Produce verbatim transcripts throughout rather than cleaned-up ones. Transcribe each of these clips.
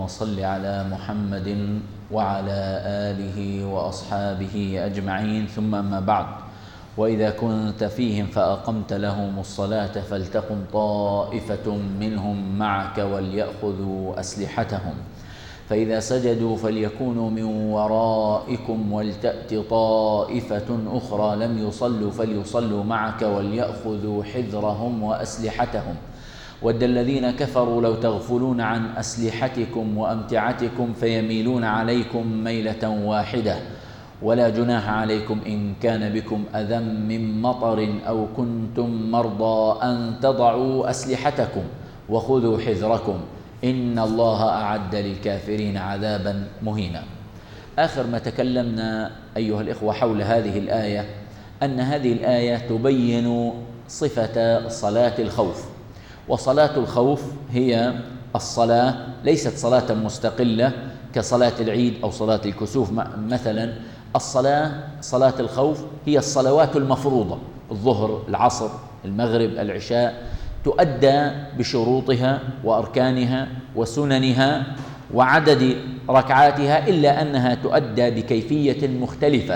وصل على محمد وعلى آله وأصحابه أجمعين، ثم أما بعد. وإذا كنت فيهم فأقمت لهم الصلاة فلتقم طائفة منهم معك وليأخذوا أسلحتهم، فإذا سجدوا فليكونوا من ورائكم ولتأت طائفة أخرى لم يصلوا فليصلوا معك وليأخذوا حذرهم وأسلحتهم. ود الذين كفروا لو تغفلون عن أسلحتكم وأمتعتكم فيميلون عليكم ميلة واحدة، ولا جناح عليكم إن كان بكم أذى من مطر أو كنتم مرضى أن تضعوا أسلحتكم وخذوا حذركم إن الله أعد للكافرين عذابا مهينا. آخر ما تكلمنا أيها الإخوة حول هذه الآية أن هذه الآية تبين صفة صلاة الخوف. وصلاة الخوف هي الصلاة ليست صلاة مستقلة كصلاة العيد أو صلاة الكسوف مثلا. الصلاة صلاة الخوف هي الصلوات المفروضة، الظهر، العصر، المغرب، العشاء، تؤدى بشروطها وأركانها وسننها وعدد ركعاتها، إلا أنها تؤدى بكيفية مختلفة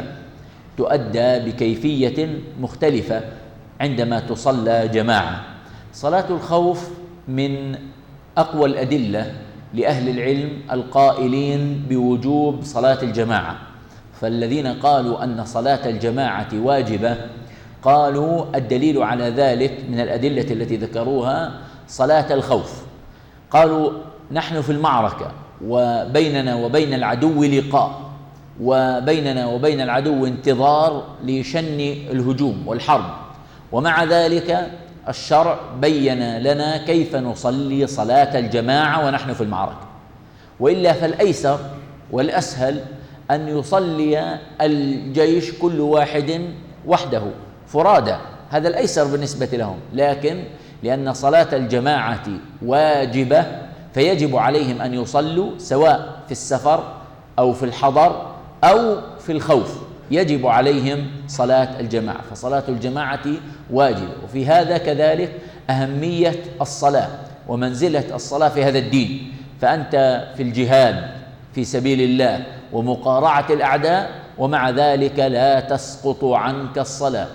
تؤدى بكيفية مختلفة عندما تصلى جماعة. صلاة الخوف من أقوى الأدلة لأهل العلم القائلين بوجوب صلاة الجماعة. فالذين قالوا أن صلاة الجماعة واجبة قالوا الدليل على ذلك من الأدلة التي ذكروها صلاة الخوف. قالوا نحن في المعركة وبيننا وبين العدو لقاء، وبيننا وبين العدو انتظار لشن الهجوم والحرب، ومع ذلك الشرع بين لنا كيف نصلي صلاة الجماعة ونحن في المعركة. وإلا فالأيسر والأسهل أن يصلي الجيش كل واحد وحده فرادى، هذا الأيسر بالنسبة لهم. لكن لأن صلاة الجماعة واجبة فيجب عليهم أن يصلوا سواء في السفر أو في الحضر أو في الخوف، يجب عليهم صلاة الجماعة، فصلاة الجماعة واجبة. وفي هذا كذلك أهمية الصلاة ومنزلة الصلاة في هذا الدين. فأنت في الجهاد في سبيل الله ومقارعة الأعداء، ومع ذلك لا تسقط عنك الصلاة.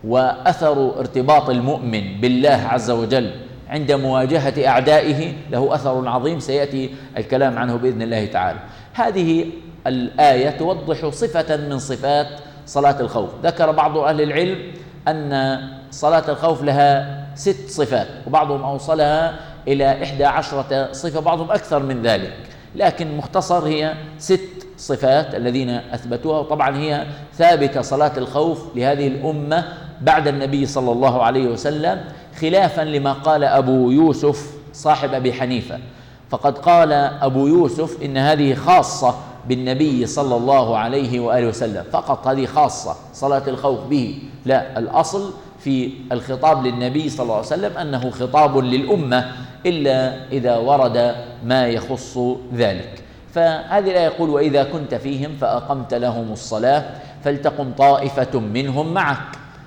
وأثر ارتباط المؤمن بالله عز وجل عند مواجهة أعدائه له أثر عظيم سيأتي الكلام عنه بإذن الله تعالى. هذه الآية توضح صفة من صفات صلاة الخوف. ذكر بعض أهل العلم أن صلاة الخوف لها ست صفات، وبعضهم أوصلها إلى إحدى عشرة صفة، بعضهم أكثر من ذلك، لكن مختصر هي ست صفات الذين أثبتوها. وطبعا هي ثابتة صلاة الخوف لهذه الأمة بعد النبي صلى الله عليه وسلم، خلافا لما قال أبو يوسف صاحب أبي حنيفة. فقد قال أبو يوسف إن هذه خاصة بالنبي صلى الله عليه وآله وسلم فقط، هذه خاصة صلاة الخوف به. لا، الأصل في الخطاب للنبي صلى الله عليه وسلم أنه خطاب للأمة، إلا إذا ورد ما يخص ذلك. فهذه الآية يقول وإذا كنت فيهم فأقمت لهم الصلاة فلتقم طائفة منهم معك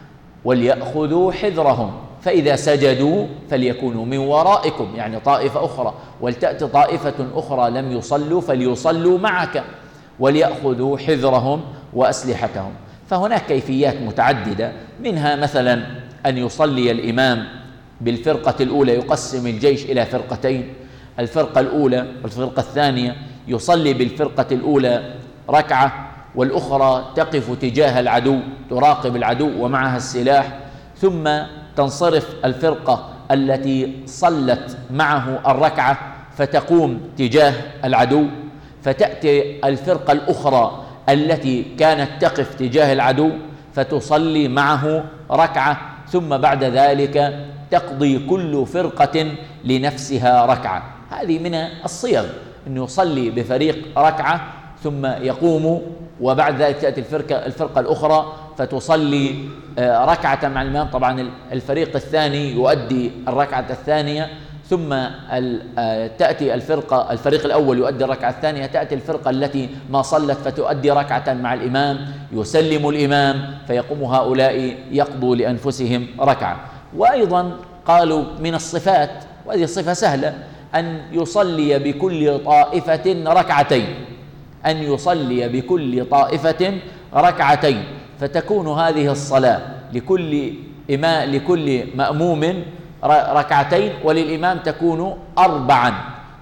وليأخذوا حذرهم، فإذا سجدوا فليكونوا من ورائكم، يعني طائفة أخرى، ولتأت طائفة أخرى لم يصلوا فليصلوا معك وليأخذوا حذرهم وأسلحتهم. فهناك كيفيات متعددة، منها مثلا أن يصلي الإمام بالفرقة الأولى، يقسم الجيش إلى فرقتين، الفرقة الأولى والفرقة الثانية، يصلي بالفرقة الأولى ركعة والأخرى تقف تجاه العدو تراقب العدو ومعها السلاح، ثم تنصرف الفرقة التي صلت معه الركعة فتقوم تجاه العدو، فتأتي الفرقة الأخرى التي كانت تقف تجاه العدو فتصلي معه ركعة، ثم بعد ذلك تقضي كل فرقة لنفسها ركعة. هذه من الصيغ، أنه يصلي بفريق ركعة ثم يقوم، وبعد ذلك تأتي الفرقة, الفرقة الأخرى فتصلي ركعة مع الإمام. طبعا الفريق الثاني يؤدي الركعة الثانية، ثم تأتي الفرقة الفريق الأول يؤدي الركعة الثانية، تأتي الفرقة التي ما صلت فتؤدي ركعة مع الإمام، يسلم الإمام فيقوم هؤلاء يقضوا لأنفسهم ركعة. وأيضا قالوا من الصفات، وهذه الصفة سهلة، أن يصلي بكل طائفة ركعتين، أن يصلي بكل طائفة ركعتين، فتكون هذه الصلاة لكل إمام لكل مأموم ركعتين، وللإمام تكون أربعا،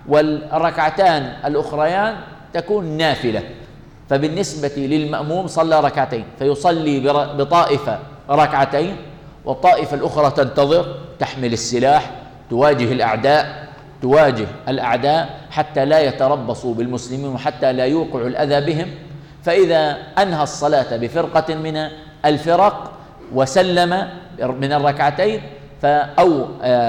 والركعتان الأخريان تكون نافلة. فبالنسبة للمأموم صلى ركعتين، فيصلي بطائفة ركعتين، والطائفة الأخرى تنتظر، تحمل السلاح، تواجه الأعداء تواجه الأعداء حتى لا يتربصوا بالمسلمين وحتى لا يوقعوا الأذى بهم. فإذا أنهى الصلاة بفرقة من الفرق وسلم من الركعتين أو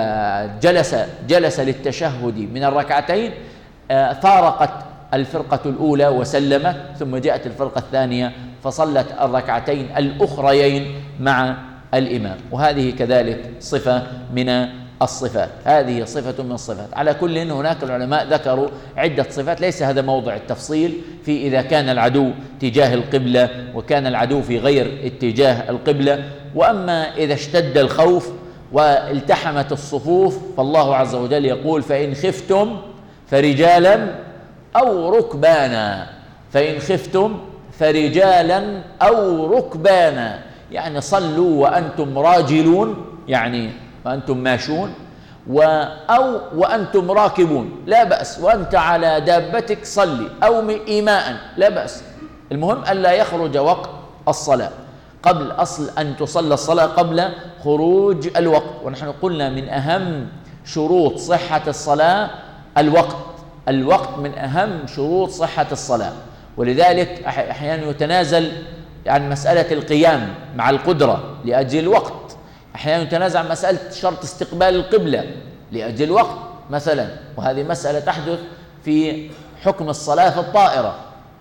جلس جلس للتشهد من الركعتين، فارقت الفرقة الأولى وسلمت، ثم جاءت الفرقة الثانية فصلت الركعتين الأخريين مع الإمام. وهذه كذلك صفة من الصفات، هذه صفة من الصفات. على كل إن هناك العلماء ذكروا عدة صفات، ليس هذا موضع التفصيل في إذا كان العدو تجاه القبلة وكان العدو في غير اتجاه القبلة. وأما إذا اشتد الخوف والتحمت الصفوف فالله عز وجل يقول: فإن خفتم فرجالا أو ركبانا، فإن خفتم فرجالا أو ركبانا، يعني صلوا وأنتم راجلون، يعني وأنتم ماشون، و أو وأنتم راكبون لا بأس، وأنت على دابتك صلي، أو إيماء لا بأس. المهم ألا يخرج وقت الصلاة، قبل أصل أن تصلى الصلاة قبل خروج الوقت. ونحن قلنا من أهم شروط صحة الصلاة الوقت، الوقت من أهم شروط صحة الصلاة. ولذلك أحيانا يتنازل عن مسألة القيام مع القدرة لأجل الوقت، أحيانا يتنازع عن مسألة شرط استقبال القبلة لأجل الوقت مثلا، وهذه مسألة تحدث في حكم الصلاة في الطائرة.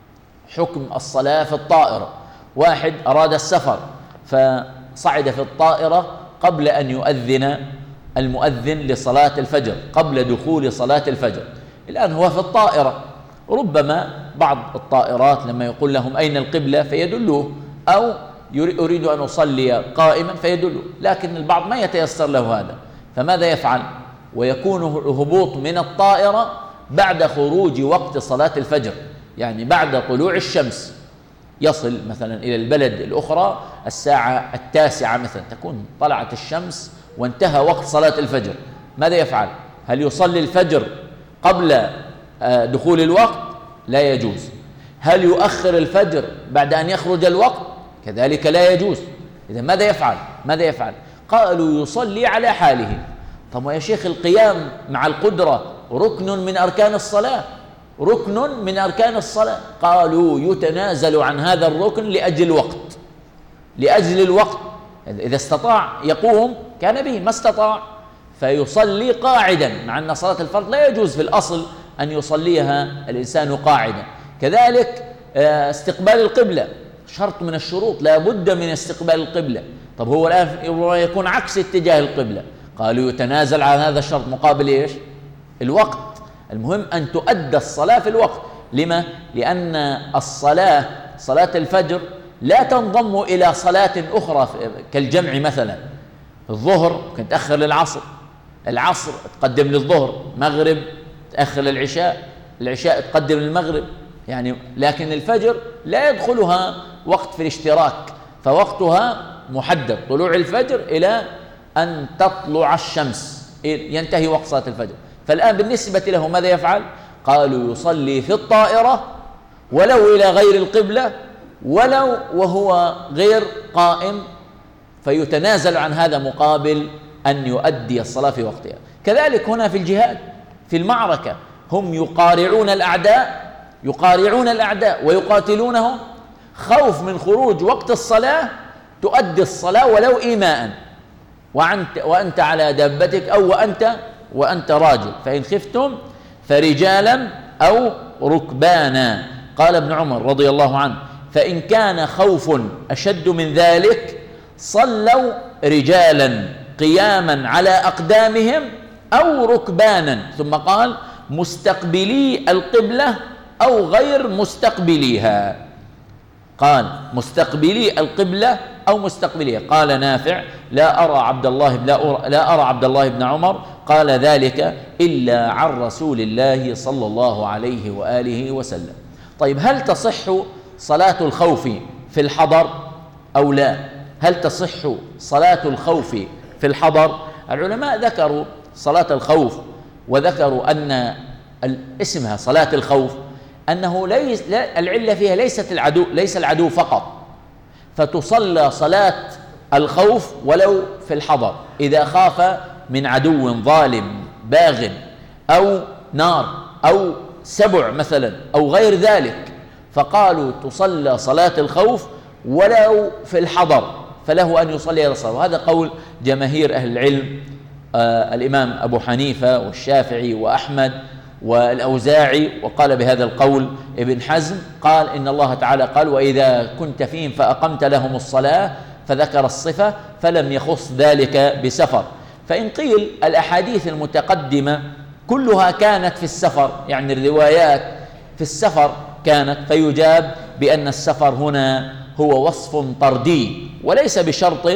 حكم الصلاة في الطائرة، واحد أراد السفر فصعد في الطائرة قبل أن يؤذن المؤذن لصلاة الفجر، قبل دخول صلاة الفجر. الآن هو في الطائرة، ربما بعض الطائرات لما يقول لهم أين القبلة فيدلوه، أو أريد أن أصلي قائما فيدله، لكن البعض ما يتيسر له هذا، فماذا يفعل؟ ويكون الهبوط من الطائرة بعد خروج وقت صلاة الفجر، يعني بعد طلوع الشمس، يصل مثلا إلى البلد الأخرى الساعة التاسعة مثلا، تكون طلعت الشمس وانتهى وقت صلاة الفجر. ماذا يفعل؟ هل يصلي الفجر قبل دخول الوقت؟ لا يجوز. هل يؤخر الفجر بعد أن يخرج الوقت؟ كذلك لا يجوز. إذا ماذا يفعل؟ ماذا يفعل؟ قالوا يصلي على حاله. طب يا شيخ القيام مع القدرة ركن من أركان الصلاة، ركن من أركان الصلاة. قالوا يتنازل عن هذا الركن لأجل الوقت، لأجل الوقت. إذا استطاع يقوم كان به، ما استطاع فيصلي قاعدا، مع أن صلاة الفرض لا يجوز في الأصل أن يصليها الإنسان قاعدا. كذلك استقبال القبلة شرط من الشروط، لا بد من استقبال القبلة. طب هو الآن يكون عكس اتجاه القبلة، قالوا يتنازل عن هذا الشرط مقابل إيش؟ الوقت. المهم أن تؤدى الصلاة في الوقت. لما؟ لأن الصلاة صلاة الفجر لا تنضم إلى صلاة أخرى كالجمع مثلا، الظهر ممكن تأخر للعصر، العصر تقدم للظهر، مغرب تأخر للعشاء، العشاء تقدم للمغرب، يعني لكن الفجر لا يدخلها وقت في الاشتراك، فوقتها محدد، طلوع الفجر إلى أن تطلع الشمس، ينتهي وقت صلاة الفجر. فالآن بالنسبة له ماذا يفعل؟ قالوا يصلي في الطائرة ولو إلى غير القبلة، ولو وهو غير قائم، فيتنازل عن هذا مقابل أن يؤدي الصلاة في وقتها. كذلك هنا في الجهاد، في المعركة، هم يقارعون الأعداء، يقارعون الأعداء ويقاتلونهم، خوف من خروج وقت الصلاة تؤدي الصلاة ولو إيماء، وأنت, وأنت على دابتك، أو وأنت وأنت راجل. فإن خفتم فرجالا أو ركبانا. قال ابن عمر رضي الله عنه: فإن كان خوف أشد من ذلك صلوا رجالا قياما على أقدامهم أو ركبانا. ثم قال: مستقبلي القبلة أو غير مستقبليها. قال: مستقبلي القبلة أو مستقبليها. قال نافع: لا أرى عبد الله لا أرى, لا أرى عبد الله بن عمر قال ذلك إلا عن رسول الله صلى الله عليه وآله وسلم. طيب، هل تصح صلاة الخوف في الحضر أو لا؟ هل تصح صلاة الخوف في الحضر؟ العلماء ذكروا صلاة الخوف، وذكروا أن اسمها صلاة الخوف أنه ليس العلة فيها ليست العدو ليس العدو فقط، فتصلى صلاة الخوف ولو في الحضر إذا خاف من عدو ظالم باغ أو نار أو سبع مثلا أو غير ذلك، فقالوا تصلى صلاة الخوف ولو في الحضر، فله أن يصلي هذا الصلاة. وهذا قول جماهير أهل العلم، آه الإمام أبو حنيفة والشافعي وأحمد والأوزاعي، وقال بهذا القول ابن حزم، قال إن الله تعالى قال وإذا كنت فيهم فأقمت لهم الصلاة، فذكر الصفة فلم يخص ذلك بسفر. فإن قيل الأحاديث المتقدمة كلها كانت في السفر، يعني الروايات في السفر كانت، فيجاب بأن السفر هنا هو وصف طردي وليس بشرط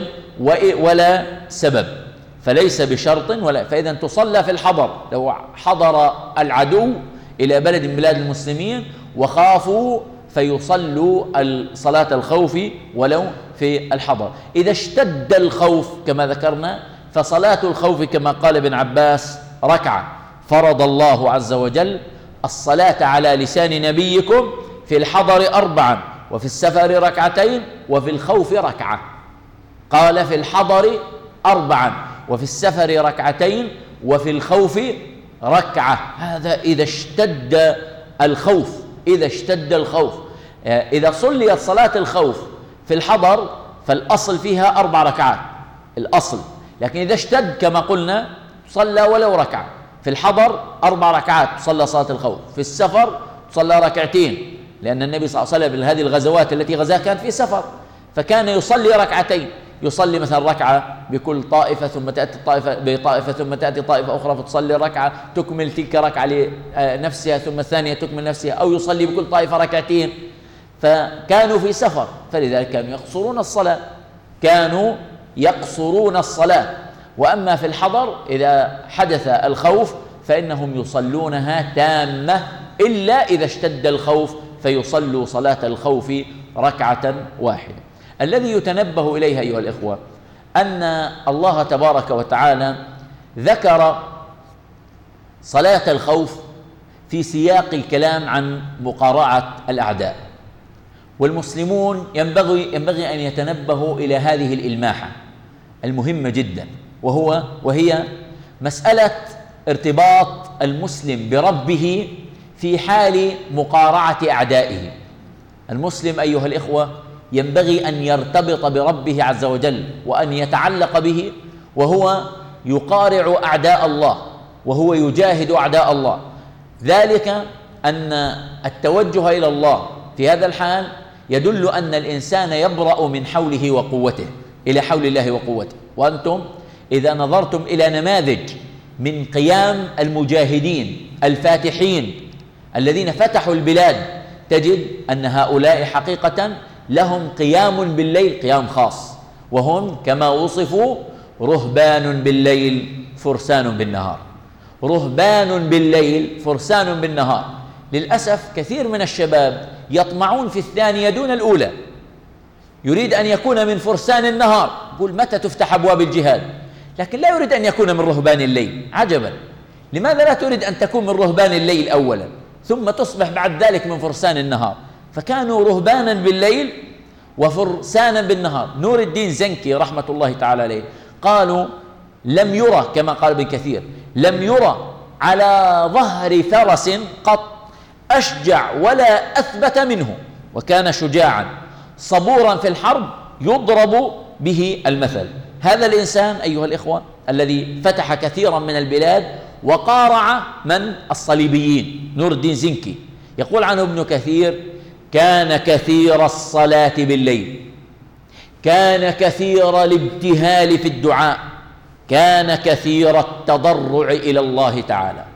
ولا سبب، فليس بشرط ولا، فإذا تصلى في الحضر. لو حضر العدو إلى بلد من بلاد المسلمين وخافوا فيصلوا صلاة الخوف ولو في الحضر. إذا اشتد الخوف كما ذكرنا فصلاة الخوف كما قال ابن عباس ركعة، فرض الله عز وجل الصلاة على لسان نبيكم في الحضر أربعا وفي السفر ركعتين وفي الخوف ركعة. قال في الحضر أربعا وفي السفر ركعتين وفي الخوف ركعة. هذا إذا اشتد الخوف. إذا اشتد الخوف إذا صليت صلاة الخوف في الحضر فالأصل فيها أربع ركعات الأصل، لكن إذا اشتد كما قلنا صلى ولو ركعة. في الحضر أربع ركعات تصلى صلاة الخوف، في السفر تصلى ركعتين، لأن النبي صلى الله عليه وسلم هذه الغزوات التي غزاها كانت في سفر، فكان يصلي ركعتين، يصلي مثلا ركعة بكل طائفة ثم تأتي طائفة بطائفة ثم تأتي طائفة أخرى فتصلي ركعة تكمل تلك ركعة لنفسها ثم الثانية تكمل نفسها، أو يصلي بكل طائفة ركعتين. فكانوا في سفر، فلذلك كانوا يقصرون الصلاة كانوا يقصرون الصلاة. وأما في الحضر إذا حدث الخوف فإنهم يصلونها تامة، إلا إذا اشتد الخوف فيصلوا صلاة الخوف ركعة واحدة. الذي يتنبه إليه أيها الإخوة أن الله تبارك وتعالى ذكر صلاة الخوف في سياق الكلام عن مقارعة الأعداء، والمسلمون ينبغي ينبغي أن يتنبهوا إلى هذه الإلماحة المهمة جدا، وهو وهي مسألة ارتباط المسلم بربه في حال مقارعة أعدائه. المسلم أيها الإخوة ينبغي أن يرتبط بربه عز وجل وأن يتعلق به، وهو يقارع أعداء الله وهو يجاهد أعداء الله. ذلك أن التوجه إلى الله في هذا الحال يدل أن الإنسان يبرأ من حوله وقوته إلى حول الله وقوته. وأنتم إذا نظرتم إلى نماذج من قيام المجاهدين الفاتحين الذين فتحوا البلاد تجد أن هؤلاء حقيقة لهم قيام بالليل قيام خاص، وهم كما وصفوا رهبان بالليل فرسان بالنهار. رهبان بالليل فرسان بالنهار. للأسف كثير من الشباب يطمعون في الثانية دون الأولى، يريد أن يكون من فرسان النهار، يقول متى تفتح أبواب الجهاد، لكن لا يريد أن يكون من رهبان الليل. عجبا، لماذا لا تريد أن تكون من رهبان الليل أولا ثم تصبح بعد ذلك من فرسان النهار؟ فكانوا رهبانا بالليل وفرسانا بالنهار. نور الدين زنكي رحمة الله تعالى عليه قالوا لم يرى كما قال ابن كثير لم يرى على ظهر فرس قط أشجع ولا أثبت منه، وكان شجاعا صبورا في الحرب يضرب به المثل. هذا الإنسان أيها الإخوة الذي فتح كثيرا من البلاد وقارع من الصليبيين، نور الدين زنكي يقول عنه ابن كثير كان كثير الصلاة بالليل، كان كثير الابتهال في الدعاء، كان كثير التضرع إلى الله تعالى.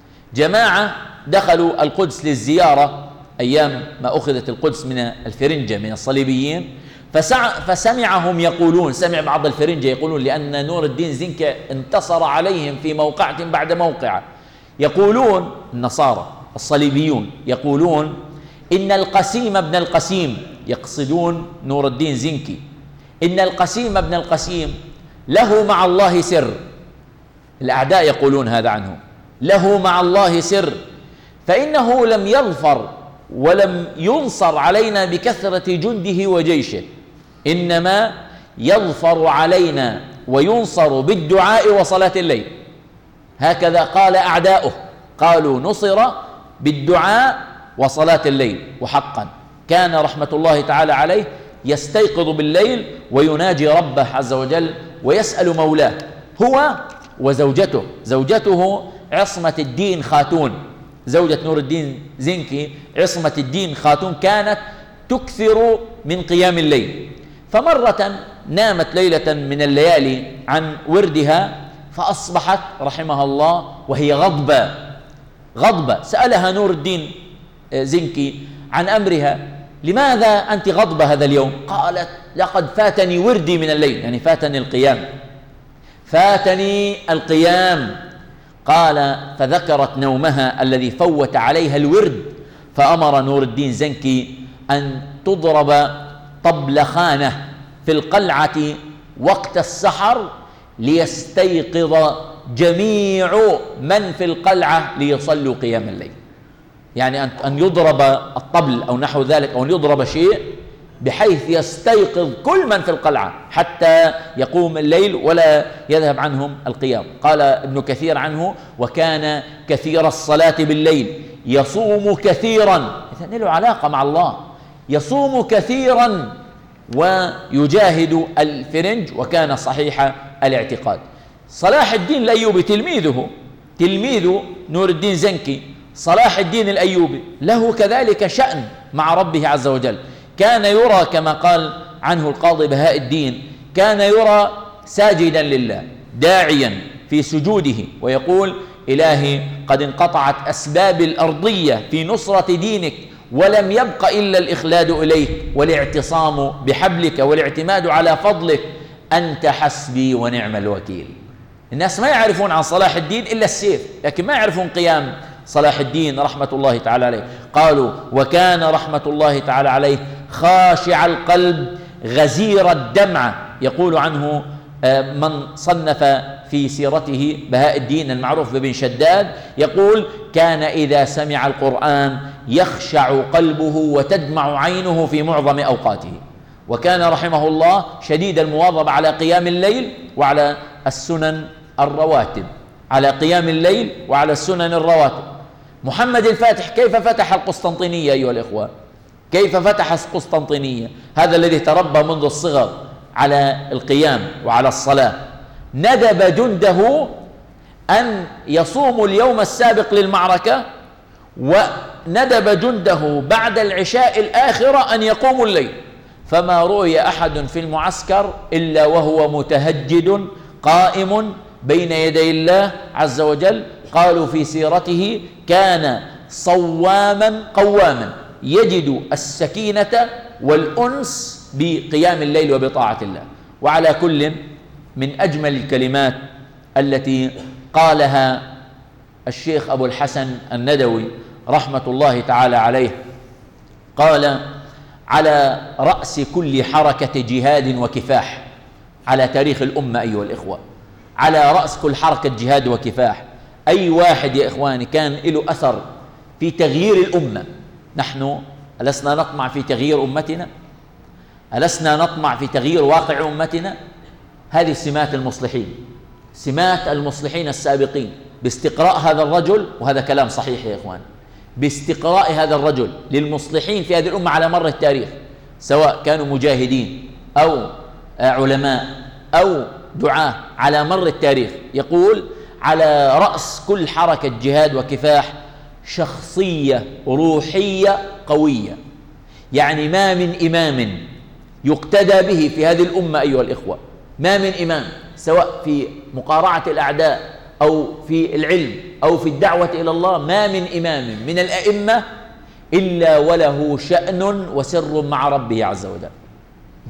جماعة دخلوا القدس للزيارة أيام ما أخذت القدس من الفرنجة من الصليبيين، فسمعهم يقولون، سمع بعض الفرنجة يقولون، لأن نور الدين زنكي انتصر عليهم في موقعة بعد موقعة، يقولون النصارى الصليبيون يقولون إن القسيم ابن القسيم، يقصدون نور الدين زنكي، إن القسيم ابن القسيم له مع الله سر. الأعداء يقولون هذا عنه، له مع الله سر، فإنه لم يظفر ولم ينصر علينا بكثرة جنده وجيشه، إنما يظفر علينا وينصر بالدعاء وصلاة الليل. هكذا قال أعداؤه، قالوا نصر بالدعاء وصلاة الليل. وحقا كان رحمة الله تعالى عليه يستيقظ بالليل ويناجي ربه عز وجل ويسأل مولاه، هو وزوجته، زوجته عصمة الدين خاتون، زوجة نور الدين زنكي عصمة الدين خاتون، كانت تكثر من قيام الليل. فمرة نامت ليلة من الليالي عن وردها، فأصبحت رحمها الله وهي غضبة غضبة سألها نور الدين زنكي عن أمرها، لماذا أنت غضبة هذا اليوم؟ قالت لقد فاتني وردي من الليل، يعني فاتني القيام، فاتني القيام. قال فذكرت نومها الذي فوت عليها الورد، فأمر نور الدين زنكي أن تضرب طبلخانة في القلعة وقت السحر ليستيقظ جميع من في القلعة ليصلوا قيام الليل. يعني أن يضرب الطبل أو نحو ذلك، أو أن يضرب شيء بحيث يستيقظ كل من في القلعة حتى يقوم الليل ولا يذهب عنهم القيام. قال ابن كثير عنه: وكان كثير الصلاة بالليل، يصوم كثيرا، إذن له علاقة مع الله، يصوم كثيرا ويجاهد الفرنج، وكان صحيح الاعتقاد. صلاح الدين الأيوبي تلميذه، تلميذ نور الدين زنكي، صلاح الدين الأيوبي له كذلك شأن مع ربه عز وجل. كان يرى كما قال عنه القاضي بهاء الدين، كان يرى ساجدا لله داعيا في سجوده ويقول: إلهي قد انقطعت أسباب الأرضية في نصرة دينك، ولم يبق إلا الإخلاد إليك والاعتصام بحبلك والاعتماد على فضلك، أنت حسبي ونعم الوكيل. الناس ما يعرفون عن صلاح الدين إلا السيف، لكن ما يعرفون قيام صلاح الدين رحمة الله تعالى عليه. قالوا: وكان رحمة الله تعالى عليه خاشع القلب غزير الدمعة. يقول عنه من صنف في سيرته بهاء الدين المعروف بابن شداد، يقول: كان إذا سمع القرآن يخشع قلبه وتدمع عينه في معظم أوقاته. وكان رحمه الله شديد المواظبة على قيام الليل وعلى السنن الرواتب، على قيام الليل وعلى السنن الرواتب. محمد الفاتح كيف فتح القسطنطينية أيها الإخوة؟ كيف فتح القسطنطينية؟ هذا الذي تربى منذ الصغر على القيام وعلى الصلاة، ندب جنده أن يصوموا اليوم السابق للمعركة، وندب جنده بعد العشاء الآخرة أن يقوموا الليل، فما رؤي أحد في المعسكر إلا وهو متهجد قائم بين يدي الله عز وجل. قالوا في سيرته: كان صواما قواما يجد السكينة والأنس بقيام الليل وبطاعة الله. وعلى كل، من أجمل الكلمات التي قالها الشيخ أبو الحسن الندوي رحمة الله تعالى عليه، قال: على رأس كل حركة جهاد وكفاح على تاريخ الأمة أيها الإخوة، على رأس كل حركة جهاد وكفاح أي واحد يا إخواني كان له أثر في تغيير الأمة. نحن ألسنا نطمع في تغيير أمتنا؟ ألسنا نطمع في تغيير واقع أمتنا؟ هذه سمات المصلحين، سمات المصلحين السابقين، باستقراء هذا الرجل، وهذا كلام صحيح يا إخوان، باستقراء هذا الرجل للمصلحين في هذه الأمة على مر التاريخ، سواء كانوا مجاهدين أو علماء أو دعاة على مر التاريخ، يقول: على رأس كل حركة جهاد وكفاح شخصية روحية قوية. يعني ما من إمام يقتدى به في هذه الأمة أيها الإخوة، ما من إمام سواء في مقارعة الأعداء أو في العلم أو في الدعوة إلى الله، ما من إمام من الأئمة إلا وله شأن وسر مع ربه عز وجل.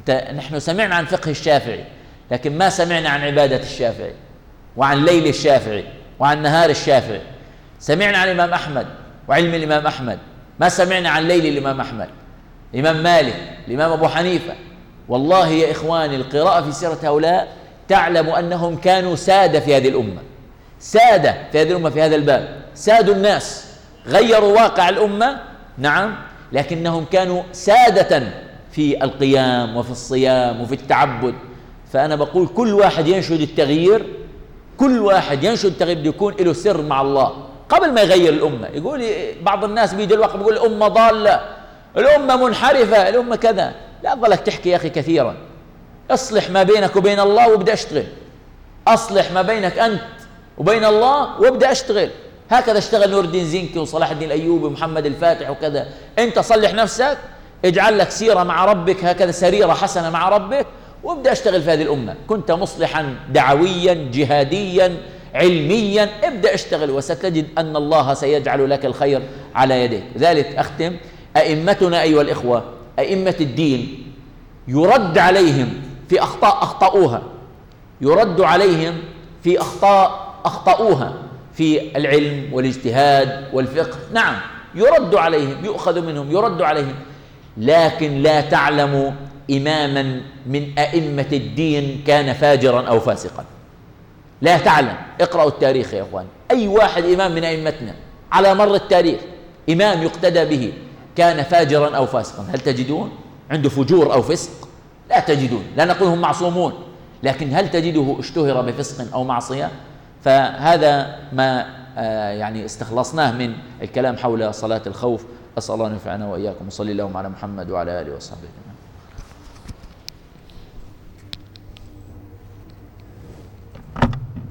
أنت نحن سمعنا عن فقه الشافعي لكن ما سمعنا عن عبادة الشافعي وعن ليل الشافعي وعن نهار الشافعي. سمعنا عن الإمام أحمد وعلم الإمام أحمد، ما سمعنا عن ليل الإمام أحمد، الإمام مالك، الإمام أبو حنيفة. والله يا إخواني القراءة في سيرة هؤلاء تعلم أنهم كانوا سادة في هذه الأمة، سادة في هذه الأمة في هذا الباب، سادوا الناس، غيروا واقع الأمة، نعم، لكنهم كانوا سادة في القيام وفي الصيام وفي التعبد. فأنا بقول كل واحد ينشد التغيير، كل واحد ينشد التغيير يكون له سر مع الله قبل ما يغير الأمة. يقول بعض الناس بيجي الوقت بيقول الأمة ضالة، الأمة منحرفة، الأمة كذا. لا ظلك تحكي يا أخي كثيرا، اصلح ما بينك وبين الله وابدأ اشتغل، أصلح ما بينك أنت وبين الله وابدأ اشتغل. هكذا اشتغل نور الدين زنكي وصلاح الدين الأيوبي ومحمد الفاتح وكذا. أنت صلح نفسك، اجعل لك سيرة مع ربك، هكذا سريرة حسنة مع ربك، وابدأ اشتغل في هذه الأمة. كنت مصلحا دعويا جهاديا علميا، ابدأ اشتغل وستجد أن الله سيجعل لك الخير على يديك. ذلك أختم، أئمتنا أيها الإخوة، أئمة الدين يرد عليهم في أخطاء أخطأوها، يرد عليهم في أخطاء أخطأوها في العلم والاجتهاد والفقه، نعم يرد عليهم، يؤخذ منهم، يرد عليهم، لكن لا تعلم إماما من أئمة الدين كان فاجرا أو فاسقا، لا تعلم. اقرأوا التاريخ يا أخوان، أي واحد إمام من أئمتنا على مر التاريخ إمام يقتدى به كان فاجرا أو فاسقا، هل تجدون عنده فجور أو فسق؟ لا تجدون. لا نقول هم معصومون، لكن هل تجده اشتهر بفسق أو معصية؟ فهذا ما يعني استخلصناه من الكلام حول صلاة الخوف. أسأل الله أن ينفعنا وإياكم، وصلي اللهم على محمد وعلى آله وصحبه.